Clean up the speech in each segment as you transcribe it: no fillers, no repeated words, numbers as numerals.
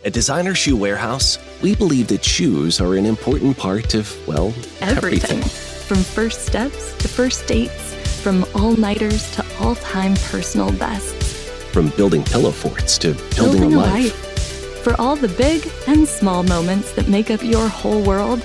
At Designer Shoe Warehouse, we believe that shoes are an important part of, well, everything. From first steps to first dates, from all-nighters to all-time personal bests. From building pillow forts to building a life. For all the big and small moments that make up your whole world,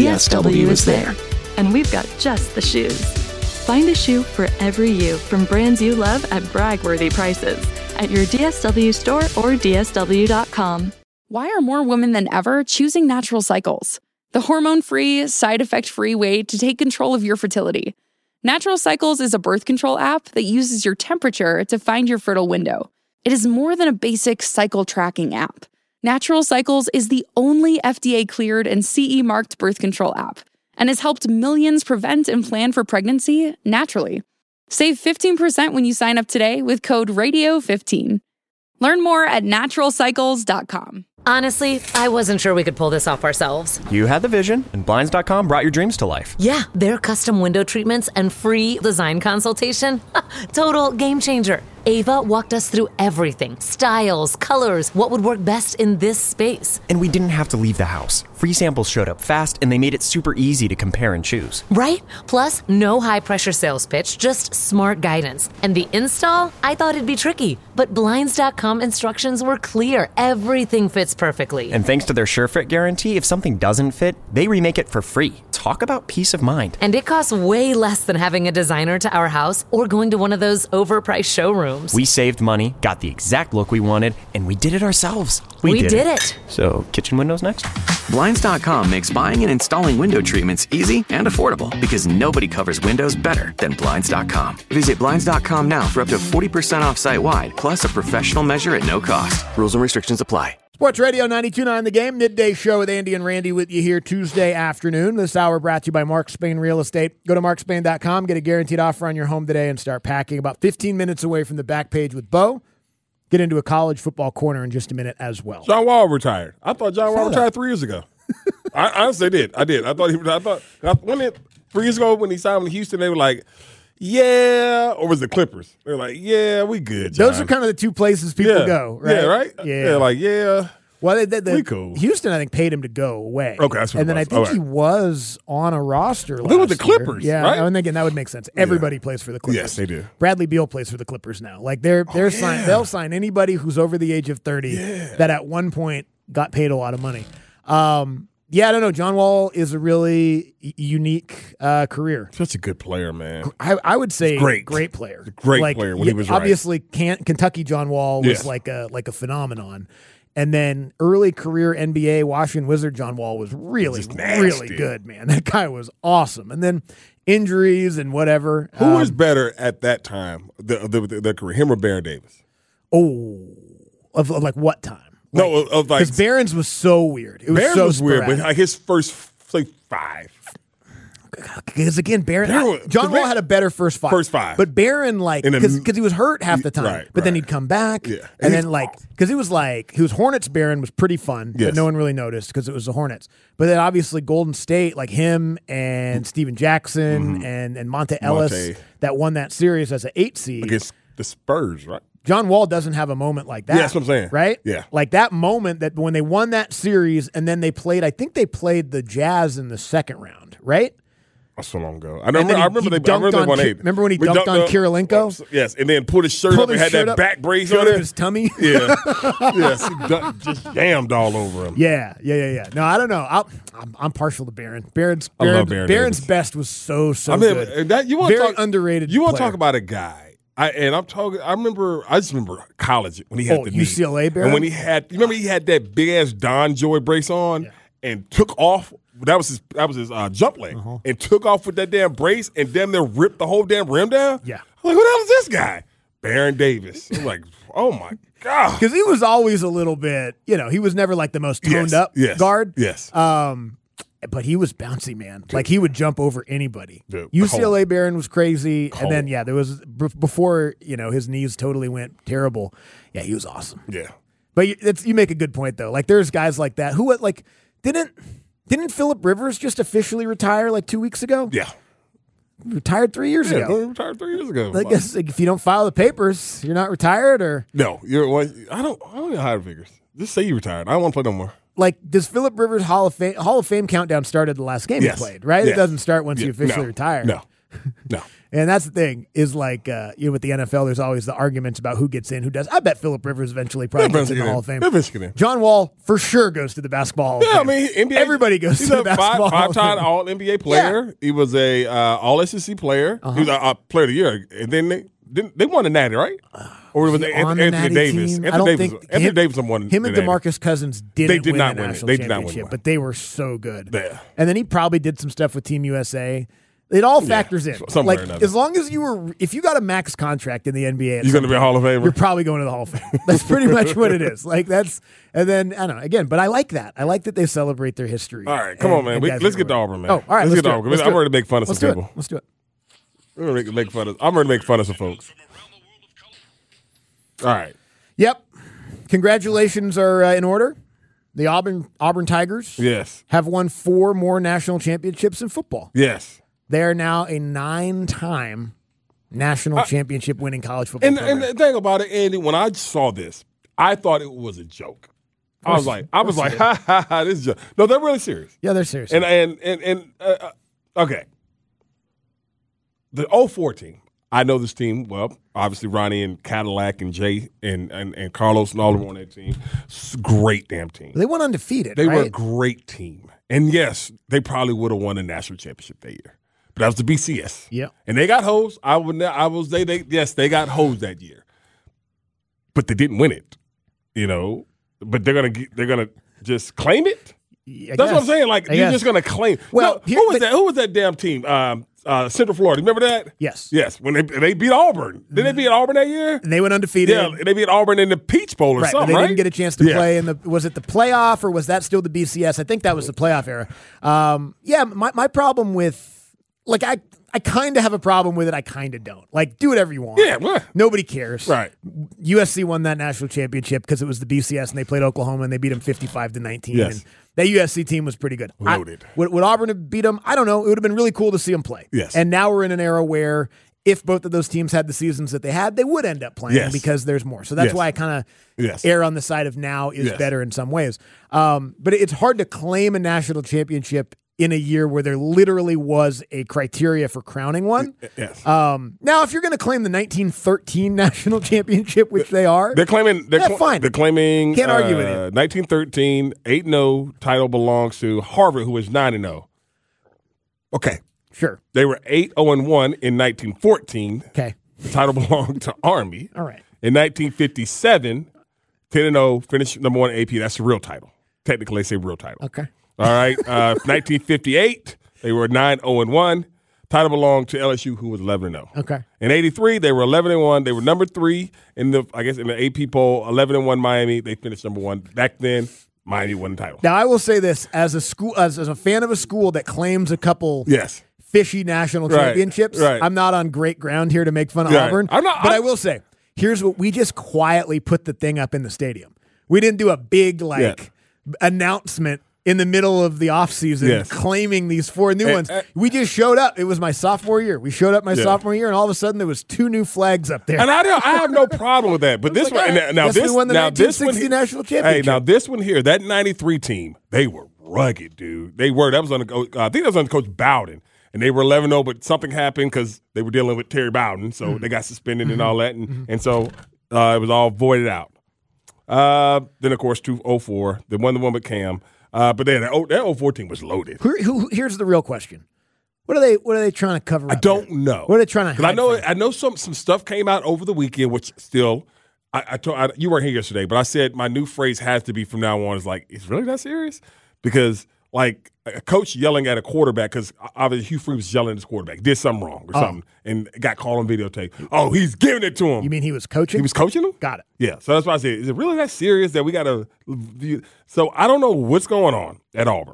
DSW is there. And we've got just the shoes. Find a shoe for every you from brands you love at brag-worthy prices at your DSW store or DSW.com. Why are more women than ever choosing Natural Cycles? The hormone-free, side-effect-free way to take control of your fertility. Natural Cycles is a birth control app that uses your temperature to find your fertile window. It is more than a basic cycle tracking app. Natural Cycles is the only FDA-cleared and CE-marked birth control app and has helped millions prevent and plan for pregnancy naturally. Save 15% when you sign up today with code RADIO15. Learn more at naturalcycles.com. Honestly, I wasn't sure we could pull this off ourselves. You had the vision, and Blinds.com brought your dreams to life. Yeah, their custom window treatments and free design consultation. Total game changer. Ava walked us through everything. Styles, colors, what would work best in this space. And we didn't have to leave the house. Free samples showed up fast, and they made it super easy to compare and choose. Right? Plus, no high-pressure sales pitch, just smart guidance. And the install? I thought it'd be tricky, but Blinds.com instructions were clear. Everything fits perfectly. And thanks to their SureFit guarantee, if something doesn't fit, they remake it for free. Talk about peace of mind. And it costs way less than having a designer to our house or going to one of those overpriced showrooms. We saved money, got the exact look we wanted, and we did it ourselves. We did it. So, kitchen windows next? Blinds.com makes buying and installing window treatments easy and affordable because nobody covers windows better than Blinds.com. Visit Blinds.com now for up to 40% off site-wide, plus a professional measure at no cost. Rules and restrictions apply. Sports Radio 92.9 The Game, midday show with Andy and Randy with you here Tuesday afternoon. This hour brought to you by Mark Spain Real Estate. Go to markspain.com, get a guaranteed offer on your home today, and start packing. About 15 minutes away from the back page with Bo. Get into a college football corner in just a minute as well. John Wall retired. I thought John Wall retired 3 years ago. I honestly did. I did. I thought 3 years ago when he signed with Houston, they were like, yeah, or was it the Clippers? They're like, yeah, we good, John. Those are kind of the two places people go, right? Yeah, right? Yeah. Like, yeah. Well, we cool. Houston, I think, paid him to go away. Okay, that's what and then I think he was on a roster last year. with the Clippers, yeah, right? And again, that would make sense. Everybody plays for the Clippers. Yes, they do. Bradley Beal plays for the Clippers now. Like they'll sign anybody who's over the age of 30 that at one point got paid a lot of money. Yeah, I don't know. John Wall is a really unique career. Such a good player, man. I would say great player. Great player when he was right. Obviously, Kentucky John Wall was like a phenomenon. And then early career NBA Washington Wizard John Wall was really good, man. That guy was awesome. And then injuries and whatever. Who was better at that time, the career, him or Baron Davis? Oh, of like what time? No, of like because Barron's was so weird. It was Barron so was sporadic. weird, but like his first like 5. Because again, John Wall had a better first five. But Barron, because he was hurt half the time, but then he'd come back, and then because it was Hornets. Barron was pretty fun, but no one really noticed because it was the Hornets. But then obviously Golden State, like him and Steven Jackson and Monte Ellis, that won that series as an 8 seed against the Spurs, right? John Wall doesn't have a moment like that. Yeah, that's what I'm saying. Right? Yeah. Like that moment that when they won that series and then they played the Jazz in the second round, right? That's so long ago. I remember they won 8. Remember when he dunked on Kirilenko? Yes, and then pulled his shirt up and had that back brace on it. His tummy. Yeah. Yes, he just jammed all over him. Yeah. No, I don't know. I'm partial to Barron. I love Baron Barron's Davis. best was so good. Very underrated. You want to player. talk about a guy. I just remember college when he had the knee. UCLA Barron? And when he had that big ass Don Joy brace on and took off. That was his jump leg and took off with that damn brace and damn near ripped the whole damn rim down. Yeah. I'm like, who the hell is this guy? Baron Davis. I'm like, oh my God. Because he was always a little bit, he was never like the most toned up guard. Yes. But he was bouncy, man. Like he would jump over anybody. Dude, UCLA Barron was crazy. And then, there was, before, his knees totally went terrible. Yeah, he was awesome. Yeah. But you make a good point, though. Like there's guys like that who, didn't Phillip Rivers just officially retire like 2 weeks ago? Yeah. Retired 3 years ago. He retired 3 years ago. I guess if you don't file the papers, you're not retired or? No. I don't know how it figures. Just say you retired. I don't want to play no more. Like, does Philip Rivers Hall of Fame countdown start at the last game he played, right? It doesn't start once you officially retire. No. And that's the thing is like, with the NFL, there's always the arguments about who gets in, who does. I bet Philip Rivers eventually probably gets in the Hall of Fame. John Wall for sure goes to the Basketball Hall of Fame. I mean, NBA, everybody goes to the Basketball Hall of Fame. Five-time All-NBA player. Yeah. He was a All-SEC player. He was a Player of the Year. And then they won the Natty, right? Or was it Anthony Davis? Anthony Davis won. Him and DeMarcus Cousins did not win the national championship, but they were so good. Yeah. And then he probably did some stuff with Team USA. It all factors in. Like, as long as if you got a max contract in the NBA, you're going to be a Hall of Famer. You're probably going to the Hall of Fame. That's pretty much what it is. Like and then I don't know. Again, but I like that. I like that they celebrate their history. All right, come on, man. Let's get to Auburn, man. Oh, all right, let's get to Auburn. I'm ready to make fun of some people. Let's do it. I'm ready to make fun of some folks. All right. Yep. Congratulations are in order. The Auburn Tigers have won 4 more national championships in football. Yes. They are now a 9-time national championship winning college football program. And the thing about it, Andy, when I saw this, I thought it was a joke. I was like, ha ha ha, this is a joke. No, they're really serious. Yeah, they're serious. And okay. The 04 team. I know this team well. Obviously, Ronnie and Cadillac and Jay and Carlos and all of them on that team. Great damn team. They went undefeated. They were a great team. And yes, they probably would have won the national championship that year. But that was the BCS. Yeah. And they got hosed. They got hosed that year. But they didn't win it. But they're gonna just claim it? That's what I'm saying. Like, you're just gonna claim. Well, who was that damn team? Central Florida. Remember that? Yes. When they beat Auburn. Did they beat Auburn that year? And they went undefeated. Yeah, they beat Auburn in the Peach Bowl or something, They didn't get a chance to play in was it the playoff or was that still the BCS? I think that was the playoff era. My problem with, like, I kind of have a problem with it. I kind of don't. Like, do whatever you want. Yeah, well, nobody cares. Right. USC won that national championship because it was the BCS and they played Oklahoma and they beat them 55-19. Yes. And that USC team was pretty good. Loaded. Would Auburn have beat them? I don't know. It would have been really cool to see them play. Yes. And now we're in an era where if both of those teams had the seasons that they had, they would end up playing because there's more. So that's why I kind of err on the side of now is better in some ways. But it's hard to claim a national championship in a year where there literally was a criteria for crowning one. Yes. Now, if you're going to claim the 1913 national championship, which they are, they're claiming. Fine. They're claiming. Can't argue with you. 1913 8-0 title belongs to Harvard, who was 9-0. Okay. Sure. They were 8-0-1 in 1914. Okay. The title belonged to Army. All right. In 1957, 10-0 finished number 1 AP. That's the real title. Technically, they say real title. Okay. All right. 1958, they were 9-0-1. Title belonged to LSU, who was 11-0. Okay. In 83, they were 11-1. They were number 3 in the AP poll. 11-1 Miami. They finished number 1. Back then, Miami won the title. Now, I will say this as a school, as a fan of a school that claims a couple fishy national championships. Right. I'm not on great ground here to make fun of Auburn. I will say, here's what we just quietly put the thing up in the stadium. We didn't do a big announcement in the middle of the offseason claiming these 4 new ones. We just showed up. It was my sophomore year. We showed up my sophomore year, and all of a sudden there was 2 new flags up there. And I have no problem with that. But this one, we won the 1960 national championship. Hey, now this one here, that 93 team, they were rugged, dude. They were. That was on I think that was under Coach Bowden. And they were 11-0, but something happened because they were dealing with Terry Bowden, so they got suspended and all that, and so it was all voided out. Then, of course, 2004, they won the one with Cam. But then that 04 team was loaded. Here's the real question: What are they trying to cover up? I don't know. What are they trying to hide? I know some stuff came out over the weekend, which still you weren't here yesterday, but I said my new phrase has to be from now on is like, it's really that serious? Because like a coach yelling at a quarterback, because obviously Hugh Freeze was yelling at his quarterback, did something wrong or something, and got caught on videotape. Oh, he's giving it to him. You mean he was coaching? He was coaching him? Got it. Yeah, so that's why I said, is it really that serious that we got to view? So I don't know what's going on at Auburn.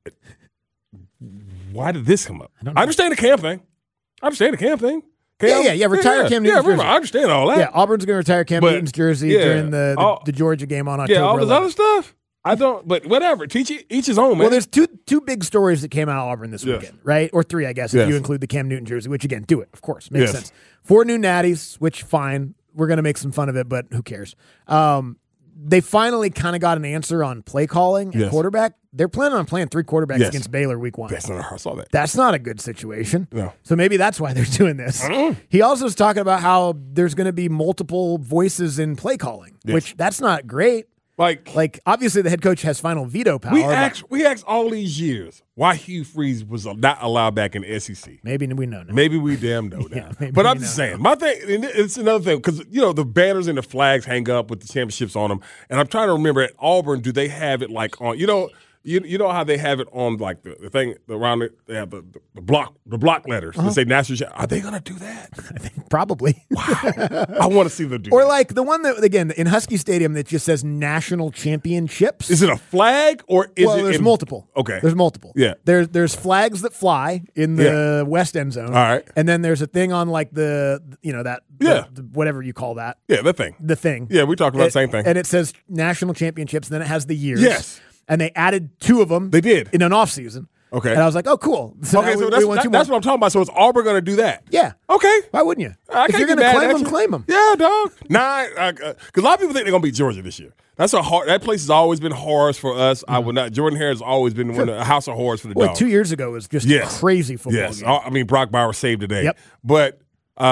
Why did this come up? I understand the Cam thing. Yeah. Retire Cam Newton's jersey. I understand all that. Yeah, Auburn's going to retire Cam Newton's jersey during the Georgia game on October 11th. Yeah, all this other stuff. I don't, but whatever. Each his own, man. Well, there's two big stories that came out of Auburn this weekend, right? Or 3, I guess, if you include the Cam Newton jersey, which, again, do it, of course. Makes sense. 4 new natties, which, fine. We're going to make some fun of it, but who cares? they finally kind of got an answer on play calling and quarterback. They're planning on playing 3 quarterbacks against Baylor week 1. I saw that. That's not a good situation. No. So maybe that's why they're doing this. He also was talking about how there's going to be multiple voices in play calling, which that's not great. Like obviously the head coach has final veto power. We asked all these years why Hugh Freeze was not allowed back in the SEC. Maybe we know now. Maybe we damn know now. But I'm just saying, my thing, and it's another thing, because, the banners and the flags hang up with the championships on them. And I'm trying to remember, at Auburn, do they have it like on, you know how they have it on like the thing around it? They have the block letters that say national champion. Are they going to do that? I think probably. Wow. I want to see them do or that. like the one that, again, in Husky Stadium that just says national championships. Is it a flag or is it? There's multiple. Okay. There's multiple. Yeah. There's flags that fly in the west end zone. All right. And then there's a thing on like the whatever you call that. Yeah, the thing. The thing. Yeah, we talked about the same thing. And it says national championships, and then it has the years. Yes. And they added 2 of them. They did. In an offseason. Okay. And I was like, oh, cool. So that's what I'm talking about. So is Auburn going to do that? Yeah. Okay. Why wouldn't you? If you're going to claim them, claim them. Yeah, dog. Because a lot of people think they're going to beat Georgia this year. That place has always been horrors for us. I would not. Jordan Hare has always been a house of horrors for the Dogs. 2 years ago was just a crazy football game. I mean, Brock Bowers saved the day. Yep. But,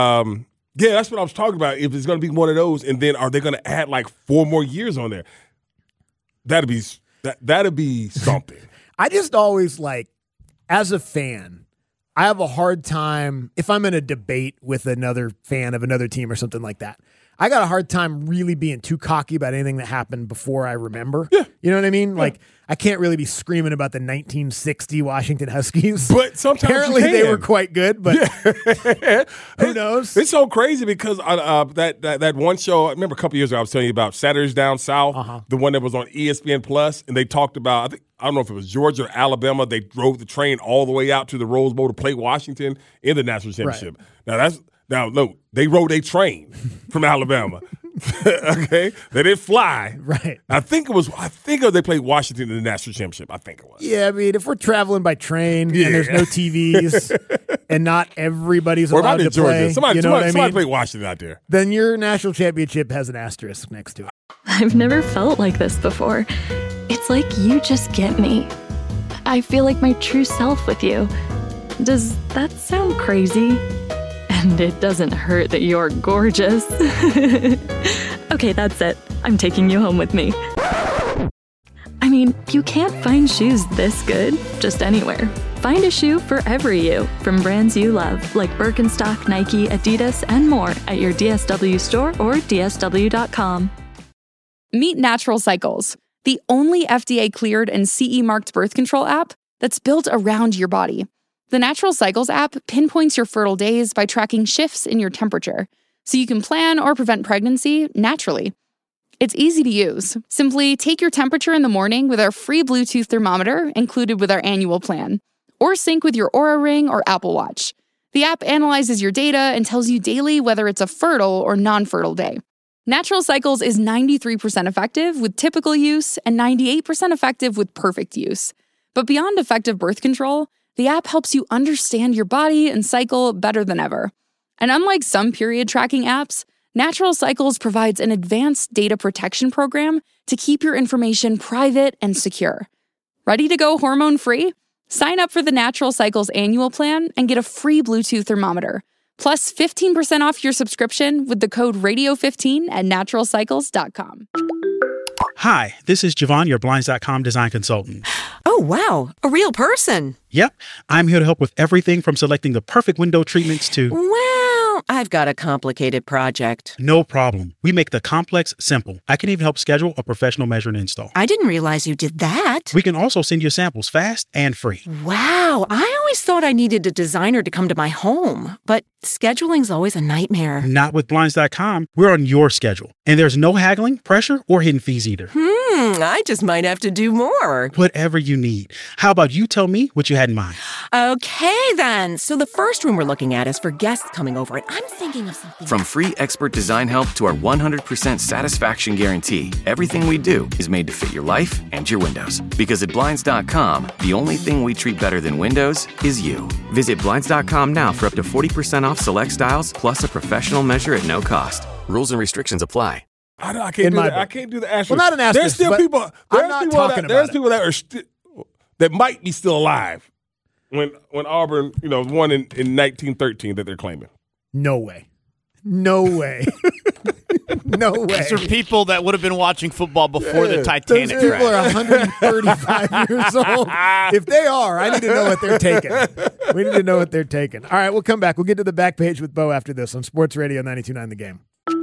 that's what I was talking about. If it's going to be one of those, and then are they going to add like 4 more years on there? That'd be something. I just always as a fan, I have a hard time if I'm in a debate with another fan of another team or something like that. I got a hard time really being too cocky about anything that happened before I remember. Yeah. You know what I mean? Yeah. Like, I can't really be screaming about the 1960 Washington Huskies. But sometimes apparently they were quite good, but who knows? It's so crazy because that one show, I remember a couple years ago I was telling you about Saturdays Down South, the one that was on ESPN Plus, and they talked about, I don't know if it was Georgia or Alabama, they drove the train all the way out to the Rose Bowl to play Washington in the national championship. Right. Now, look, they rode a train from Alabama. Okay? They didn't fly. Right. I think they played Washington in the national championship. I think it was. Yeah, I mean, if we're traveling by train and there's no TVs and not everybody's allowed to play, somebody played Washington out there. Then your national championship has an asterisk next to it. I've never felt like this before. It's like you just get me. I feel like my true self with you. Does that sound crazy? And it doesn't hurt that you're gorgeous. Okay, that's it. I'm taking you home with me. I mean, you can't find shoes this good just anywhere. Find a shoe for every you from brands you love, like Birkenstock, Nike, Adidas, and more at your DSW store or DSW.com. Meet Natural Cycles, the only FDA-cleared and CE-marked birth control app that's built around your body. The Natural Cycles app pinpoints your fertile days by tracking shifts in your temperature, so you can plan or prevent pregnancy naturally. It's easy to use. Simply take your temperature in the morning with our free Bluetooth thermometer included with our annual plan, or sync with your Oura Ring or Apple Watch. The app analyzes your data and tells you daily whether it's a fertile or non-fertile day. Natural Cycles is 93% effective with typical use and 98% effective with perfect use. But beyond effective birth control, the app helps you understand your body and cycle better than ever. And unlike some period tracking apps, Natural Cycles provides an advanced data protection program to keep your information private and secure. Ready to go hormone-free? Sign up for the Natural Cycles annual plan and get a free Bluetooth thermometer, plus 15% off your subscription with the code RADIO15 at naturalcycles.com. Hi, this is Javon, your Blinds.com design consultant. Oh, wow. A real person. Yep. I'm here to help with everything from selecting the perfect window treatments to... Well, I've got a complicated project. No problem. We make the complex simple. I can even help schedule a professional measure and install. I didn't realize you did that. We can also send you samples fast and free. Wow. I always thought I needed a designer to come to my home, but scheduling's always a nightmare. Not with Blinds.com. We're on your schedule. And there's no haggling, pressure, or hidden fees either. I just might have to do more. Whatever you need. How about you tell me what you had in mind? Okay, then. So the first room we're looking at is for guests coming over, and I'm thinking of something. From free expert design help to our 100% satisfaction guarantee, everything we do is made to fit your life and your windows. Because at Blinds.com, the only thing we treat better than windows is you. Visit Blinds.com now for up to 40% off select styles, plus a professional measure at no cost. Rules and restrictions apply. I can't do the asterisk. Well, not an asterisk. There's still people. There's people that are that might be still alive when Auburn, won in 1913 that they're claiming. No way. No way. No way. These are people that would have been watching football before the Titanic Those people crash. are 135 years old. If they are, I need to know what they're taking. We need to know what they're taking. All right, we'll come back. We'll get to the back page with Bo after this on Sports Radio 92.9 The Game.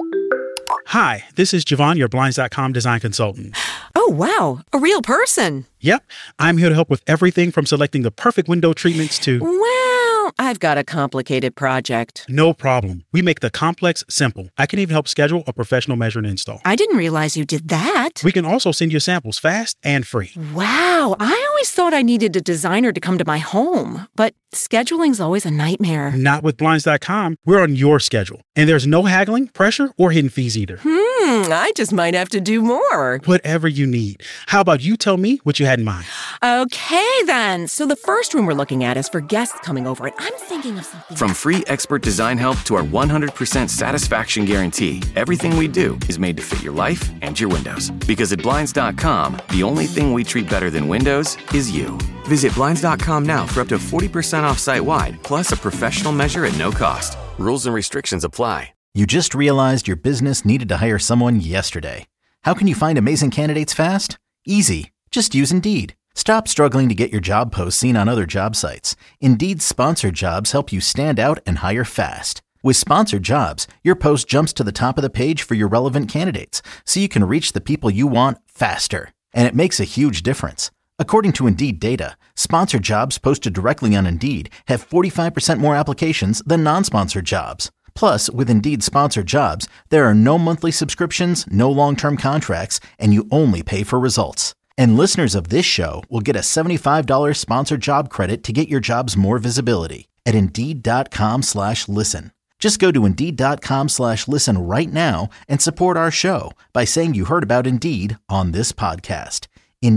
Hi, this is Javon, your Blinds.com design consultant. Oh, wow. A real person. Yep. I'm here to help with everything from selecting the perfect window treatments to... Well, I've got a complicated project. No problem. We make the complex simple. I can even help schedule a professional measure and install. I didn't realize you did that. We can also send you samples fast and free. Wow. I always thought I needed a designer to come to my home, but scheduling's always a nightmare. Not with Blinds.com. We're on your schedule. And there's no haggling, pressure, or hidden fees either. I just might have to do more. Whatever you need. How about you tell me what you had in mind? Okay, then. So the first room we're looking at is for guests coming over, and I'm thinking of something. From free expert design help to our 100% satisfaction guarantee, everything we do is made to fit your life and your windows. Because at Blinds.com, the only thing we treat better than windows is you. Visit Blinds.com now for up to 40% off site-wide, plus a professional measure at no cost. Rules and restrictions apply. You just realized your business needed to hire someone yesterday. How can you find amazing candidates fast? Easy. Just use Indeed. Stop struggling to get your job posts seen on other job sites. Indeed's sponsored jobs help you stand out and hire fast. With sponsored jobs, your post jumps to the top of the page for your relevant candidates, so you can reach the people you want faster. And it makes a huge difference. According to Indeed data, sponsored jobs posted directly on Indeed have 45% more applications than non-sponsored jobs. Plus, with Indeed sponsored jobs, there are no monthly subscriptions, no long-term contracts, and you only pay for results. And listeners of this show will get a $75 sponsored job credit to get your jobs more visibility at Indeed.com/listen. Just go to Indeed.com/listen right now and support our show by saying you heard about Indeed on this podcast.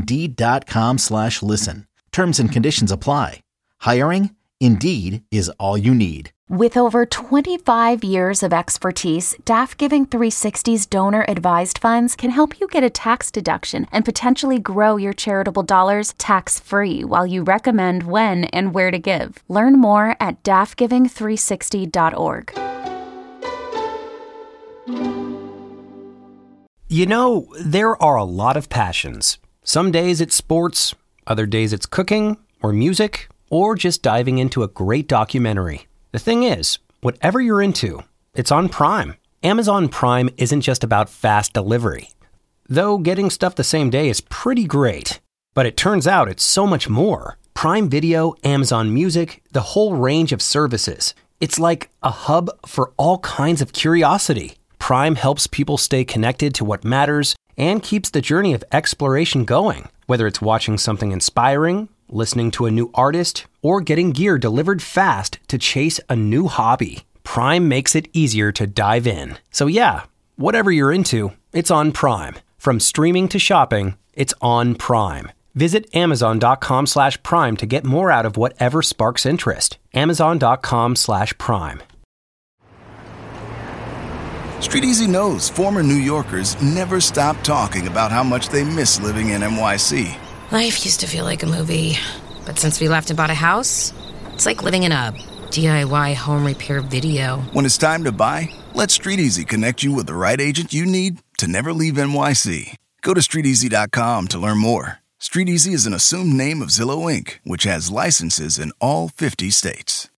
Indeed.com/listen. Terms and conditions apply. Hiring? Indeed is all you need. With over 25 years of expertise, DAF Giving 360's donor-advised funds can help you get a tax deduction and potentially grow your charitable dollars tax-free while you recommend when and where to give. Learn more at dafgiving360.org. You know, there are a lot of passions. Some days it's sports, other days it's cooking or music, or just diving into a great documentary. The thing is, whatever you're into, it's on Prime. Amazon Prime isn't just about fast delivery. Though getting stuff the same day is pretty great. But it turns out it's so much more. Prime Video, Amazon Music, the whole range of services. It's like a hub for all kinds of curiosity. Prime helps people stay connected to what matters and keeps the journey of exploration going. Whether it's watching something inspiring, listening to a new artist, or getting gear delivered fast to chase a new hobby, Prime makes it easier to dive in. So yeah, whatever you're into, it's on Prime. From streaming to shopping, it's on Prime. Visit Amazon.com/Prime to get more out of whatever sparks interest. Amazon.com/Prime. StreetEasy knows former New Yorkers never stop talking about how much they miss living in NYC. Life used to feel like a movie, but since we left and bought a house, it's like living in a DIY home repair video. When it's time to buy, let StreetEasy connect you with the right agent you need to never leave NYC. Go to StreetEasy.com to learn more. StreetEasy is an assumed name of Zillow Inc., which has licenses in all 50 states.